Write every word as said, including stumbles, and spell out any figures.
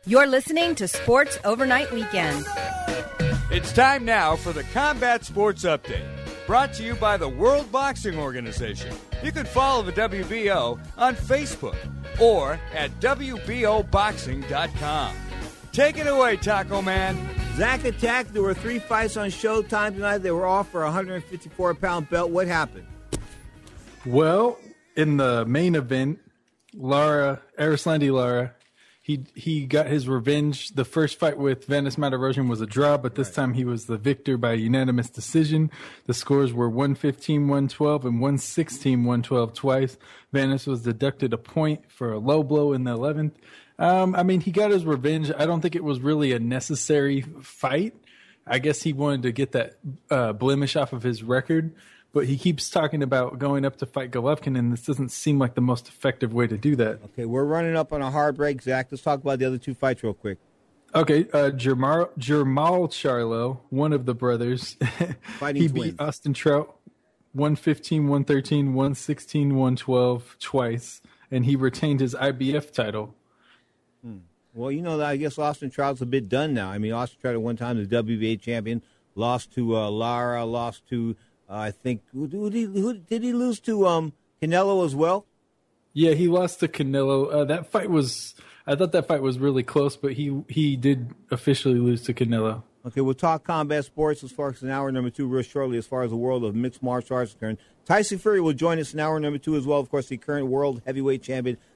You're listening to Sports Overnight Weekend. It's time now for the Combat Sports Update, brought to you by the World Boxing Organization. You can follow the W B O on Facebook or at W B O boxing dot com. Take it away, Taco Man. Zach Attack, there were three fights on Showtime tonight. They were all for a one fifty-four pound belt. What happened? Well, in the main event, Lara, Arislandi Lara, he he got his revenge. The first fight with Vanes Martirosyan was a draw, but this right. time he was the victor by unanimous decision. The scores were one fifteen one twelve and one sixteen one twelve twice. Vanes was deducted a point for a low blow in the eleventh. Um, I mean, he got his revenge. I don't think it was really a necessary fight. I guess he wanted to get that uh, blemish off of his record. But he keeps talking about going up to fight Golovkin, and this doesn't seem like the most effective way to do that. Okay, we're running up on a hard break, Zach. Let's talk about the other two fights real quick. Okay, uh, Jermall, Jermall Charlo, one of the brothers, he beat twins. Austin Trout one fifteen one thirteen, one sixteen one twelve twice, and he retained his I B F title. Hmm. Well, you know, I guess Austin Trout's a bit done now. I mean, Austin Trout at one time was W B A champion, lost to uh, Lara, lost to... Uh, I think who, who, did he, who did he lose to? Um, Canelo as well. Yeah, he lost to Canelo. Uh, that fight was. I thought that fight was really close, but he he did officially lose to Canelo. Okay, we'll talk combat sports as far as in hour number two real shortly. As far as the world of mixed martial arts is concerned, Tyson Fury will join us in hour number two as well. Of course, the current world heavyweight champion